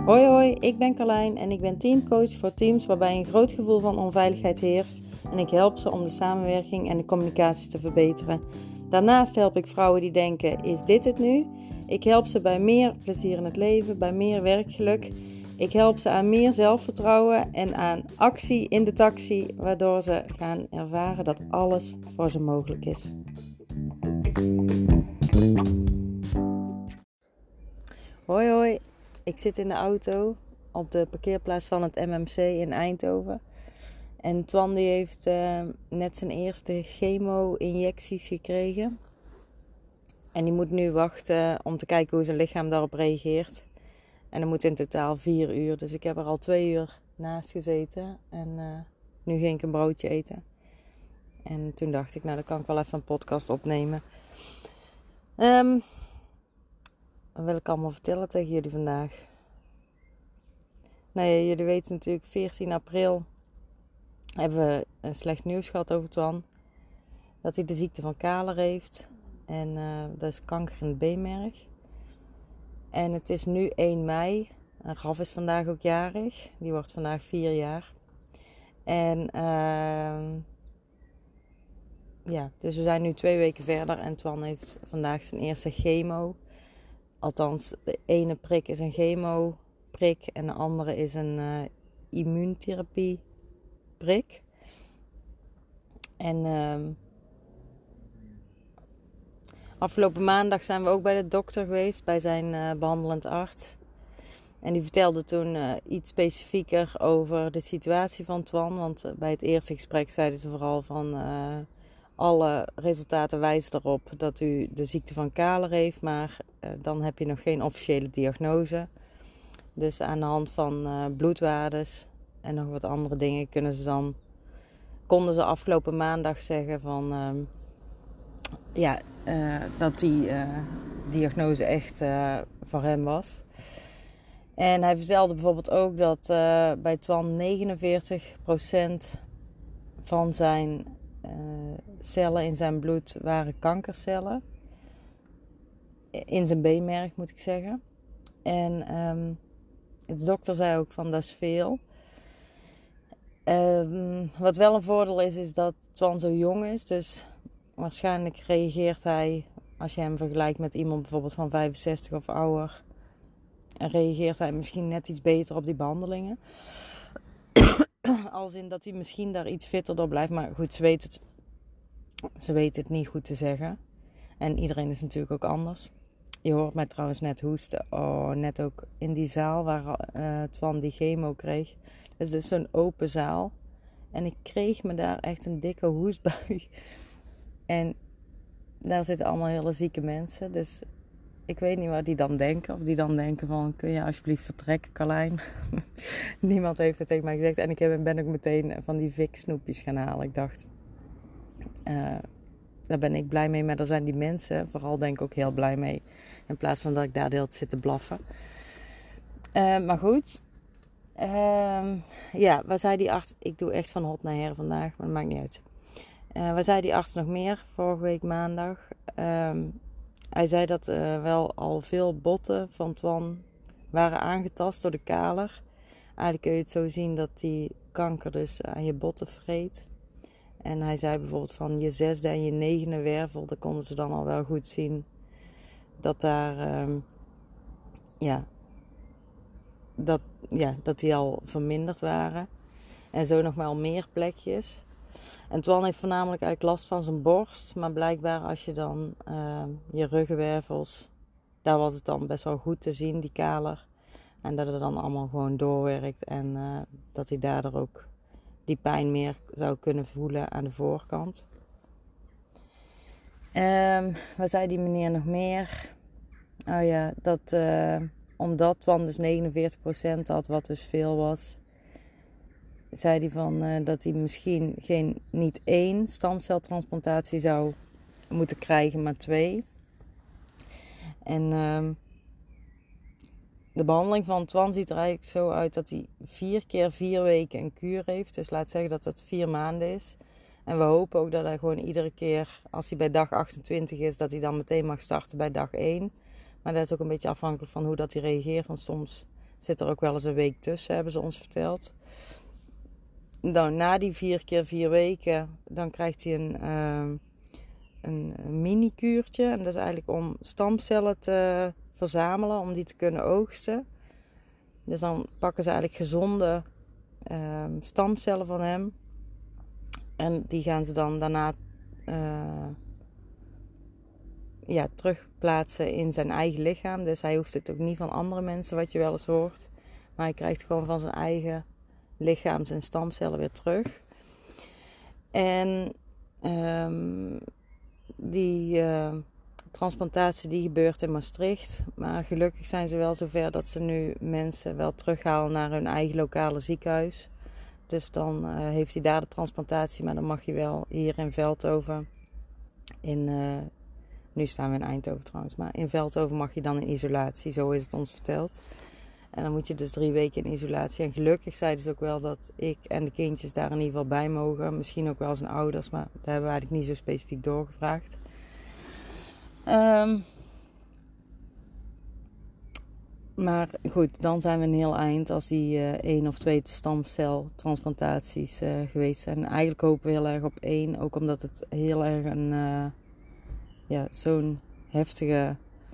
Hoi hoi, ik ben Carlijn en ik ben teamcoach voor teams waarbij een groot gevoel van onveiligheid heerst en ik help ze om de samenwerking en de communicatie te verbeteren. Daarnaast help ik vrouwen die denken, is dit het nu? Ik help ze bij meer plezier in het leven, bij meer werkgeluk. Ik help ze aan meer zelfvertrouwen en aan actie in de taxi, waardoor ze gaan ervaren dat alles voor ze mogelijk is. Hoi hoi, ik zit in de auto op de parkeerplaats van het MMC in Eindhoven. En Twan die heeft net zijn eerste chemo-injecties gekregen. En die moet nu wachten om te kijken hoe zijn lichaam daarop reageert. En dat moet in totaal 4 uur. Dus ik heb er al 2 uur naast gezeten. En nu ging ik een broodje eten. En toen dacht ik, nou dan kan ik wel even een podcast opnemen. Wat wil ik allemaal vertellen tegen jullie vandaag? Nou ja, jullie weten natuurlijk, 14 april hebben we een slecht nieuws gehad over Twan. Dat hij de ziekte van Kaler heeft. En dat is kanker in het beenmerg. En het is nu 1 mei. En Raf is vandaag ook jarig. Die wordt vandaag 4 jaar. En dus we zijn nu 2 weken verder. En Twan heeft vandaag zijn eerste chemo. Althans, de ene prik is een chemoprik en de andere is een immuuntherapieprik. En afgelopen maandag zijn we ook bij de dokter geweest, bij zijn behandelend arts. En die vertelde toen iets specifieker over de situatie van Twan. Want bij het eerste gesprek zeiden ze vooral van alle resultaten wijzen erop dat u de ziekte van Kaler heeft. Maar dan heb je nog geen officiële diagnose. Dus aan de hand van bloedwaardes en nog wat andere dingen konden ze afgelopen maandag zeggen van dat die diagnose echt voor hem was. En hij vertelde bijvoorbeeld ook dat bij Twan 49% van zijn cellen in zijn bloed waren kankercellen. In zijn beenmerg moet ik zeggen. En de dokter zei ook van dat is veel. Wat wel een voordeel is dat Twan zo jong is. Dus waarschijnlijk reageert hij, als je hem vergelijkt met iemand bijvoorbeeld van 65 of ouder, reageert hij misschien net iets beter op die behandelingen. Als in dat hij misschien daar iets fitter door blijft. Maar goed, ze weet het niet goed te zeggen. En iedereen is natuurlijk ook anders. Je hoort mij trouwens net hoesten. Oh, net ook in die zaal waar Twan die chemo kreeg. Dat is dus zo'n open zaal. En ik kreeg me daar echt een dikke hoestbui. En daar zitten allemaal hele zieke mensen. Dus ik weet niet wat die dan denken. Of die dan denken van, kun je alsjeblieft vertrekken, Carlijn? Niemand heeft het tegen mij gezegd. En ik ben ook meteen van die Vicks snoepjes gaan halen. Ik dacht, daar ben ik blij mee. Maar daar zijn die mensen vooral denk ik ook heel blij mee. In plaats van dat ik daar de hele tijd zit te blaffen. Maar goed. Wat zei die arts? Ik doe echt van hot naar her vandaag. Maar dat maakt niet uit. Wat zei die arts nog meer? Vorige week maandag. Hij zei dat wel al veel botten van Twan waren aangetast door de Kaler. Eigenlijk kun je het zo zien dat die kanker dus aan je botten vreet. En hij zei bijvoorbeeld van je 6e en je 9e wervel, daar konden ze dan al wel goed zien dat daar, dat die al verminderd waren. En zo nog wel meer plekjes. En Twan heeft voornamelijk eigenlijk last van zijn borst. Maar blijkbaar als je dan je ruggenwervels, daar was het dan best wel goed te zien, die Kaler. En dat het dan allemaal gewoon doorwerkt. En dat hij daardoor ook die pijn meer zou kunnen voelen aan de voorkant. Wat zei die meneer nog meer? Oh ja, dat omdat Twan dus 49% had, wat dus veel was, zei hij van dat hij misschien niet 1 stamceltransplantatie zou moeten krijgen, maar 2. En de behandeling van Twan ziet er eigenlijk zo uit dat hij 4 keer 4 weken een kuur heeft. Dus laat zeggen dat het 4 maanden is. En we hopen ook dat hij gewoon iedere keer, als hij bij dag 28 is, dat hij dan meteen mag starten bij dag 1. Maar dat is ook een beetje afhankelijk van hoe dat hij reageert. Want soms Zit er ook wel eens een week tussen, hebben ze ons verteld. Dan na die 4 keer 4 weken, dan krijgt hij een mini-kuurtje. En dat is eigenlijk om stamcellen te verzamelen, om die te kunnen oogsten. Dus dan pakken ze eigenlijk gezonde stamcellen van hem. En die gaan ze dan daarna terugplaatsen in zijn eigen lichaam. Dus hij hoeft het ook niet van andere mensen, wat je wel eens hoort. Maar hij krijgt gewoon van zijn eigen lichaam zijn stamcellen weer terug. En die transplantatie die gebeurt in Maastricht. Maar gelukkig zijn ze wel zover dat ze nu mensen wel terughalen naar hun eigen lokale ziekenhuis. Dus dan heeft hij daar de transplantatie. Maar dan mag je wel hier in Veldhoven. Nu staan we in Eindhoven trouwens. Maar in Veldhoven mag je dan in isolatie. Zo is het ons verteld. En dan moet je dus 3 weken in isolatie. En gelukkig zeiden ze ook wel dat ik en de kindjes daar in ieder geval bij mogen. Misschien ook wel zijn ouders. Maar daar hebben we eigenlijk niet zo specifiek doorgevraagd. Maar goed, dan zijn we een heel eind als die 1 of 2 stamceltransplantaties geweest zijn. Eigenlijk hopen we heel erg op 1. Ook omdat het heel erg zo'n heftige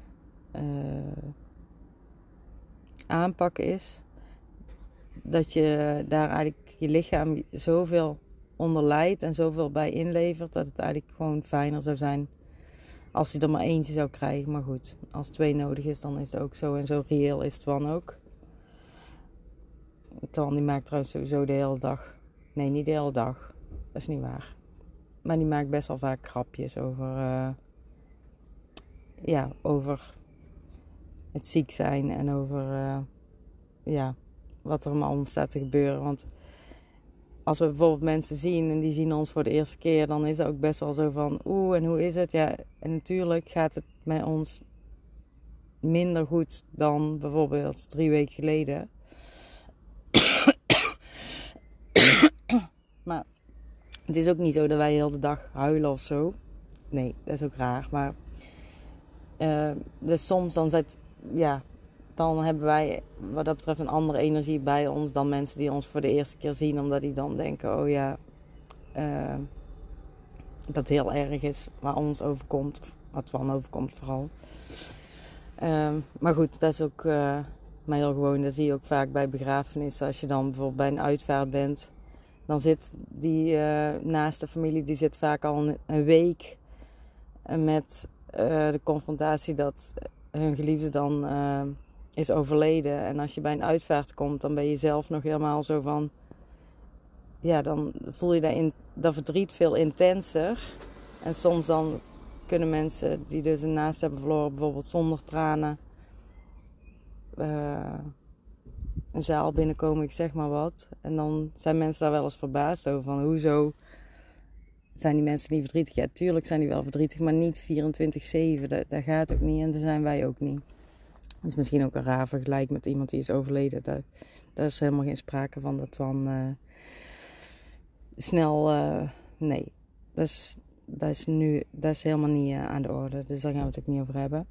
aanpak is. Dat je daar eigenlijk je lichaam zoveel onder lijdt en zoveel bij inlevert. Dat het eigenlijk gewoon fijner zou zijn als hij er maar eentje zou krijgen. Maar goed, als 2 nodig is, dan is het ook zo. En zo reëel is Twan ook. Twan die maakt trouwens sowieso de hele dag. Nee, niet de hele dag. Dat is niet waar. Maar die maakt best wel vaak grapjes over het ziek zijn. En over wat er allemaal om staat te gebeuren. Want als we bijvoorbeeld mensen zien en die zien ons voor de eerste keer, dan is dat ook best wel zo van, en hoe is het? Ja, en natuurlijk gaat het met ons minder goed dan bijvoorbeeld 3 weken geleden. Maar het is ook niet zo dat wij de hele dag huilen of zo. Nee, dat is ook raar. Maar dus soms dan hebben wij wat dat betreft een andere energie bij ons dan mensen die ons voor de eerste keer zien. Omdat die dan denken, dat het heel erg is wat ons overkomt. Wat Twan overkomt vooral. Maar goed, dat is ook maar heel gewoon. Dat zie je ook vaak bij begrafenissen. Als je dan bijvoorbeeld bij een uitvaart bent, dan zit die naaste familie, die zit vaak al een week met de confrontatie dat hun geliefde dan is overleden. En als je bij een uitvaart komt, dan ben je zelf nog helemaal zo van, dan voel je dat verdriet veel intenser. En soms dan kunnen mensen die dus een naast hebben verloren, bijvoorbeeld zonder tranen, een zaal binnenkomen, ik zeg maar wat. En dan zijn mensen daar wel eens verbaasd over, van hoezo zijn die mensen niet verdrietig? Ja, tuurlijk zijn die wel verdrietig, maar niet 24/7. Dat gaat ook niet en daar zijn wij ook niet. Dat is misschien ook een raar vergelijk met iemand die is overleden. Daar is helemaal geen sprake van dat Twan snel... nee, dat is helemaal niet aan de orde. Dus daar gaan we het ook niet over hebben.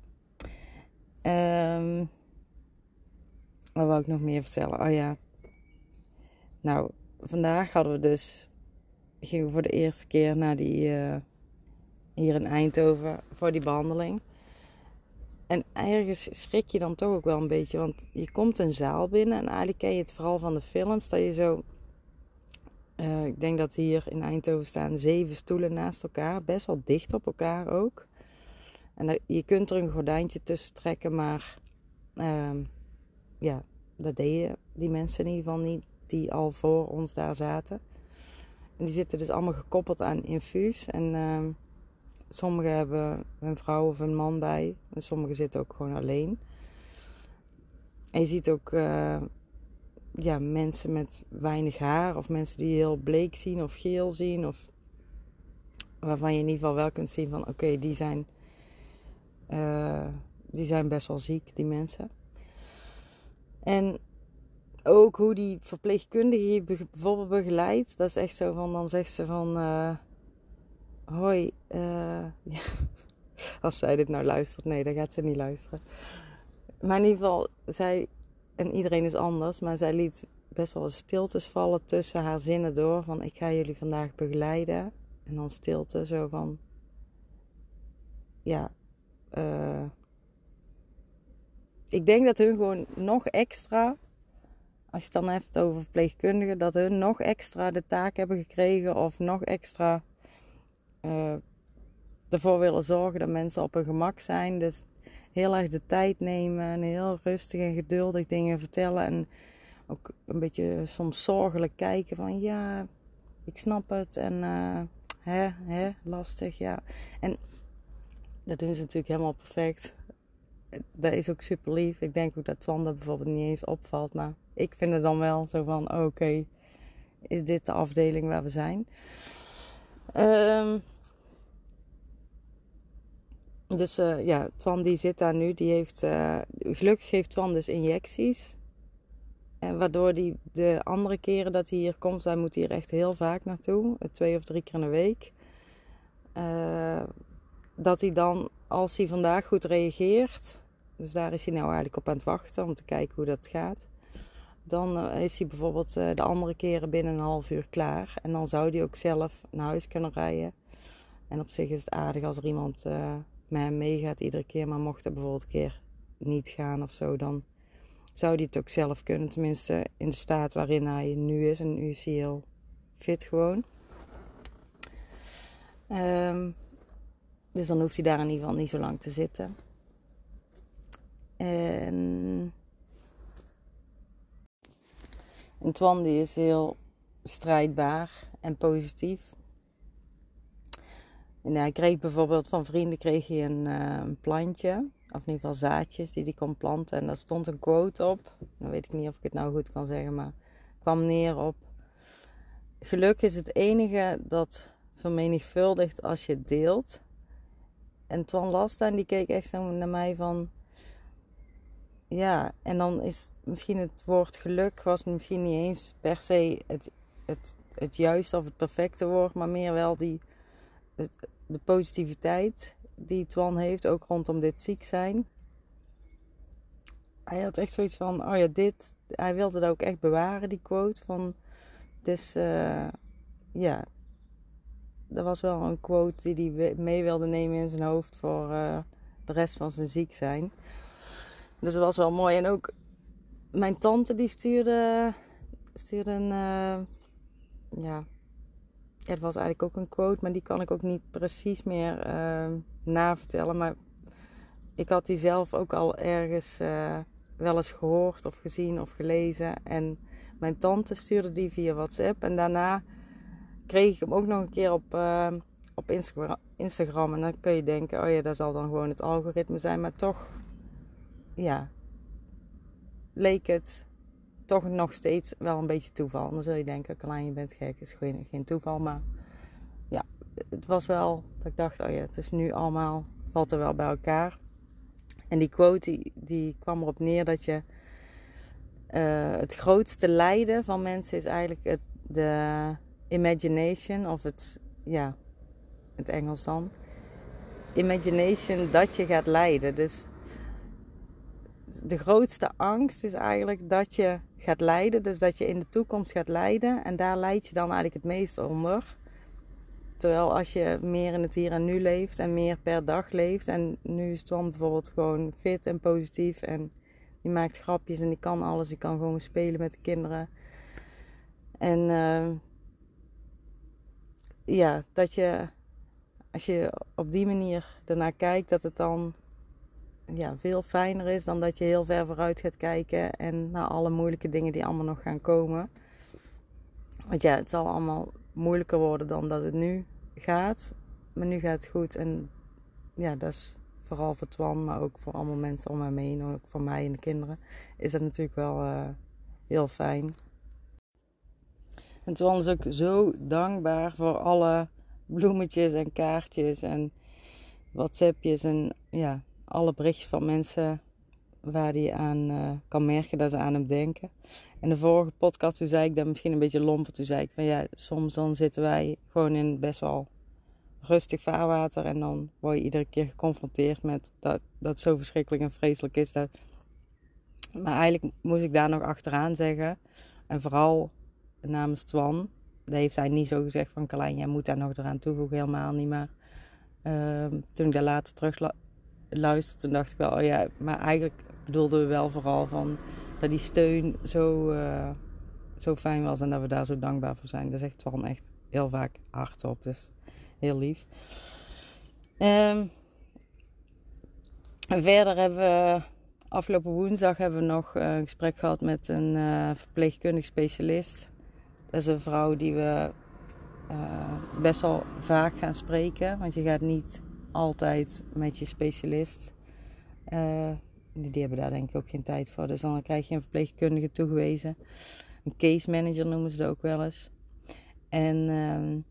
Wat wou ik nog meer vertellen? Oh ja. Nou, vandaag gingen we voor de eerste keer naar hier in Eindhoven voor die behandeling. En ergens schrik je dan toch ook wel een beetje. Want je komt een zaal binnen en eigenlijk ken je het vooral van de films. Dat je zo... ik denk dat hier in Eindhoven staan 7 stoelen naast elkaar. Best wel dicht op elkaar ook. En je kunt er een gordijntje tussen trekken, maar... dat deden die mensen in ieder geval niet die al voor ons daar zaten. En die zitten dus allemaal gekoppeld aan infuus. En sommigen hebben een vrouw of een man bij. En sommigen zitten ook gewoon alleen. En je ziet ook mensen met weinig haar. Of mensen die heel bleek zien of geel zien. Of waarvan je in ieder geval wel kunt zien van oké, die zijn best wel ziek, die mensen. En ook hoe die verpleegkundige je bijvoorbeeld begeleidt. Dat is echt zo van, dan zegt ze van... hoi, als zij dit nou luistert. Nee, dan gaat ze niet luisteren. Maar in ieder geval, zij En iedereen is anders. Maar zij liet best wel stiltes vallen tussen haar zinnen door. Van ik ga jullie vandaag begeleiden. En dan stilte zo van... Ja... ik denk dat hun gewoon nog extra... Als je het dan hebt over verpleegkundigen... Dat hun nog extra de taak hebben gekregen. Of nog extra... ervoor willen zorgen dat mensen op hun gemak zijn. Dus heel erg de tijd nemen. En heel rustig en geduldig dingen vertellen. En ook een beetje soms zorgelijk kijken van ja, ik snap het. En lastig, ja. En dat doen ze natuurlijk helemaal perfect. Dat is ook super lief. Ik denk ook dat Twan dat bijvoorbeeld niet eens opvalt. Maar ik vind het dan wel zo van oké, is dit de afdeling waar we zijn? Dus Twan die zit daar nu. Die heeft, gelukkig geeft Twan dus injecties. Waardoor die de andere keren dat hij hier komt, hij moet hier echt heel vaak naartoe. 2 of 3 keer in de week. Dat hij dan, als hij vandaag goed reageert. Dus daar is hij nou eigenlijk op aan het wachten om te kijken hoe dat gaat. Dan is hij bijvoorbeeld de andere keren binnen een half uur klaar. En dan zou hij ook zelf naar huis kunnen rijden. En op zich is het aardig als er iemand met hem meegaat iedere keer. Maar mocht er bijvoorbeeld een keer niet gaan of zo, dan zou hij het ook zelf kunnen. Tenminste in de staat waarin hij nu is. En nu is hij heel fit gewoon. Dus dan hoeft hij daar in ieder geval niet zo lang te zitten. En Twan die is heel strijdbaar en positief. En hij kreeg bijvoorbeeld van vrienden een plantje. Of in ieder geval zaadjes die hij kon planten. En daar stond een quote op. Dan weet ik niet of ik het nou goed kan zeggen. Maar het kwam neer op: geluk is het enige dat vermenigvuldigt als je het deelt. En Twan las dat en die keek echt zo naar mij van... Ja, en dan is misschien het woord geluk was misschien niet eens per se het juiste of het perfecte woord. Maar meer wel de positiviteit die Twan heeft, ook rondom dit ziek zijn. Hij had echt zoiets van, oh ja, hij wilde dat ook echt bewaren, die quote. Van, dus dat was wel een quote die hij mee wilde nemen in zijn hoofd voor de rest van zijn ziek zijn. Dus dat was wel mooi. En ook mijn tante die stuurde een... het was eigenlijk ook een quote, maar die kan ik ook niet precies meer navertellen. Maar ik had die zelf ook al ergens wel eens gehoord of gezien of gelezen. En mijn tante stuurde die via WhatsApp. En daarna kreeg ik hem ook nog een keer op Instagram. En dan kun je denken, oh ja, dat zal dan gewoon het algoritme zijn. Maar toch, ja, leek het toch nog steeds wel een beetje toeval. En dan zul je denken, Carlijn, je bent gek. Het is geen toeval, maar ja, het was wel dat ik dacht, oh ja, het is nu allemaal, valt er wel bij elkaar. En die quote, die kwam erop neer dat je het grootste lijden van mensen is eigenlijk de imagination, of het Engels dan. Imagination dat je gaat lijden. Dus de grootste angst is eigenlijk dat je gaat lijden. Dus dat je in de toekomst gaat lijden. En daar lijd je dan eigenlijk het meest onder. Terwijl als je meer in het hier en nu leeft en meer per dag leeft. En nu is Twan bijvoorbeeld gewoon fit en positief. En die maakt grapjes en die kan alles. Die kan gewoon spelen met de kinderen. En dat je, als je op die manier ernaar kijkt, dat het dan veel fijner is dan dat je heel ver vooruit gaat kijken en naar alle moeilijke dingen die allemaal nog gaan komen. Want ja, het zal allemaal moeilijker worden dan dat het nu gaat. Maar nu gaat het goed en ja, dat is vooral voor Twan, maar ook voor allemaal mensen om hem heen, ook voor mij en de kinderen, is dat natuurlijk wel heel fijn. En Twan is ook zo dankbaar voor alle bloemetjes en kaartjes en WhatsAppjes en ja, alle berichtjes van mensen waar hij aan kan merken dat ze aan hem denken. En de vorige podcast, toen zei ik dat misschien een beetje lomper. Toen zei ik van ja, soms dan zitten wij gewoon in best wel rustig vaarwater. En dan word je iedere keer geconfronteerd met dat het zo verschrikkelijk en vreselijk is. Dat Maar eigenlijk moest ik daar nog achteraan zeggen. En vooral namens Twan. Dat heeft hij niet zo gezegd van Carlijn, jij moet daar nog eraan toevoegen. Helemaal niet. Maar toen ik daar later terug luisterde, toen dacht ik wel, oh ja, maar eigenlijk bedoelden we wel vooral van dat die steun zo fijn was en dat we daar zo dankbaar voor zijn. Dat zegt Twan echt heel vaak hardop. Dus heel lief. En verder hebben we afgelopen woensdag nog een gesprek gehad met een verpleegkundig specialist. Dat is een vrouw die we best wel vaak gaan spreken. Want je gaat niet altijd met je specialist. Die hebben daar denk ik ook geen tijd voor. Dus dan krijg je een verpleegkundige toegewezen. Een case manager noemen ze dat ook wel eens. En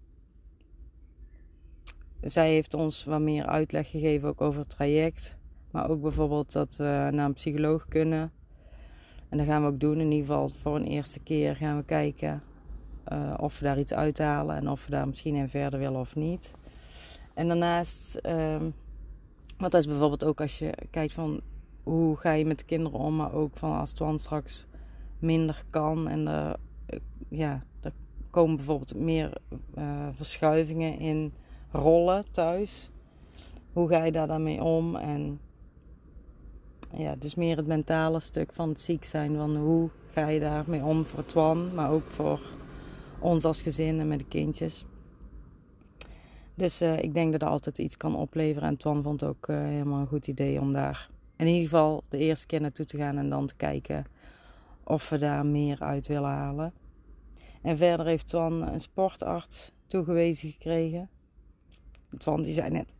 zij heeft ons wat meer uitleg gegeven ook over het traject. Maar ook bijvoorbeeld dat we naar een psycholoog kunnen. En dat gaan we ook doen. In ieder geval voor een eerste keer gaan we kijken of we daar iets uithalen. En of we daar misschien in verder willen of niet. En daarnaast, want dat is bijvoorbeeld ook als je kijkt van hoe ga je met de kinderen om. Maar ook van als Twan straks minder kan. En er komen bijvoorbeeld meer verschuivingen in rollen thuis. Hoe ga je daar dan mee om? En ja, dus meer het mentale stuk van het ziek zijn. Van hoe ga je daarmee om voor Twan, maar ook voor ons als gezin en met de kindjes. Dus ik denk dat dat altijd iets kan opleveren. En Twan vond ook helemaal een goed idee om daar in ieder geval de eerste keer naartoe te gaan. En dan te kijken of we daar meer uit willen halen. En verder heeft Twan een sportarts toegewezen gekregen. Twan die zei net...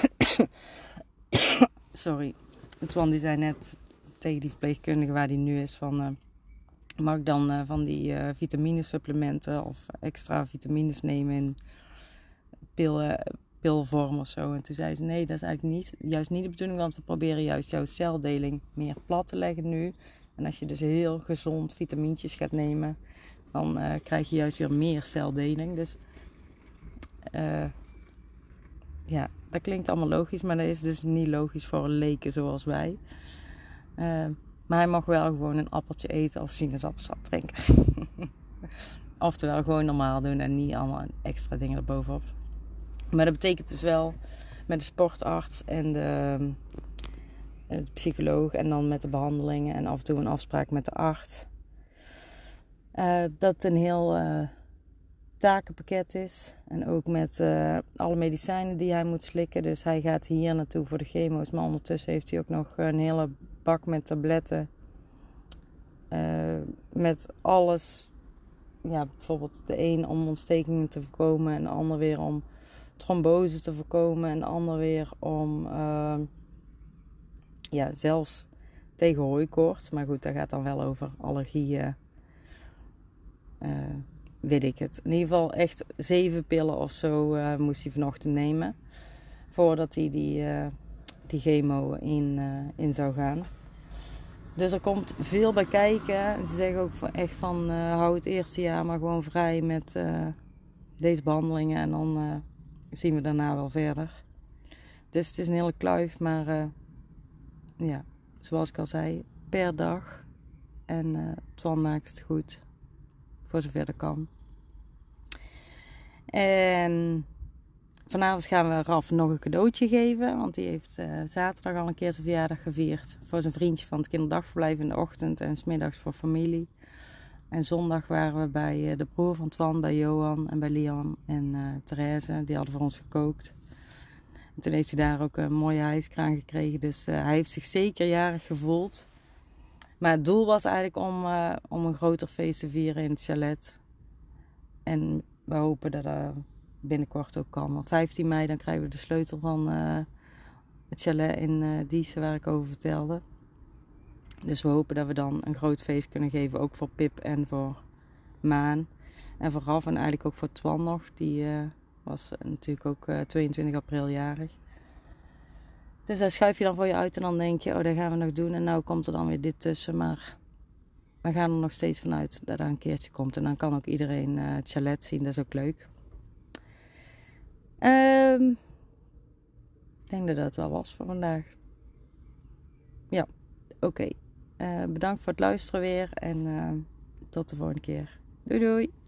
Sorry. Twan die zei net tegen die verpleegkundige waar die nu is van... mag ik dan van die vitaminesupplementen of extra vitamines nemen in pilvorm of zo? En toen zei ze nee, dat is eigenlijk juist niet de bedoeling. Want we proberen juist jouw celdeling meer plat te leggen nu. En als je dus heel gezond vitamintjes gaat nemen... dan krijg je juist weer meer celdeling. Dus ja, dat klinkt allemaal logisch. Maar dat is dus niet logisch voor een leken zoals wij. Maar hij mag wel gewoon een appeltje eten of sinaasappelsap drinken. Oftewel gewoon normaal doen en niet allemaal extra dingen erbovenop. Maar dat betekent dus wel met de sportarts en de psycholoog en dan met de behandelingen en af en toe een afspraak met de arts. Dat het een heel takenpakket is. En ook met alle medicijnen die hij moet slikken. Dus hij gaat hier naartoe voor de chemo's. Maar ondertussen heeft hij ook nog een hele bak met tabletten. Met alles. Ja, bijvoorbeeld de een om ontstekingen te voorkomen. En de ander weer om trombose te voorkomen. En de ander weer om zelfs tegen hooikoorts. Maar goed, dat gaat dan wel over allergieën. Weet ik het. In ieder geval echt 7 pillen of zo moest hij vanochtend nemen. Voordat hij die chemo in zou gaan. Dus er komt veel bij kijken. Ze zeggen ook echt van hou het eerste jaar maar gewoon vrij met deze behandelingen. En dan zien we daarna wel verder. Dus het is een hele kluif. Maar zoals ik al zei, per dag. En Twan maakt het goed. Voor zover dat kan. En vanavond gaan we Raf nog een cadeautje geven. Want die heeft zaterdag al een keer zijn verjaardag gevierd. Voor zijn vriendje van het kinderdagverblijf in de ochtend. En 's middags voor familie. En zondag waren we bij de broer van Twan. Bij Johan en bij Lian en Therese. Die hadden voor ons gekookt. En toen heeft hij daar ook een mooie hijskraan gekregen. Dus hij heeft zich zeker jarig gevoeld. Maar het doel was eigenlijk om een groter feest te vieren in het chalet. En we hopen dat dat binnenkort ook kan. Op 15 mei dan krijgen we de sleutel van het chalet in Diezen waar ik over vertelde. Dus we hopen dat we dan een groot feest kunnen geven. Ook voor Pip en voor Maan. En voor Raf en eigenlijk ook voor Twan nog. Die was natuurlijk ook 22 april jarig. Dus daar schuif je dan voor je uit en dan denk je, oh, dat gaan we nog doen. En nou komt er dan weer dit tussen. Maar we gaan er nog steeds vanuit dat er een keertje komt. En dan kan ook iedereen het chalet zien. Dat is ook leuk. Ik denk dat dat wel was voor vandaag. Ja, oké. Bedankt voor het luisteren weer. En tot de volgende keer. Doei doei!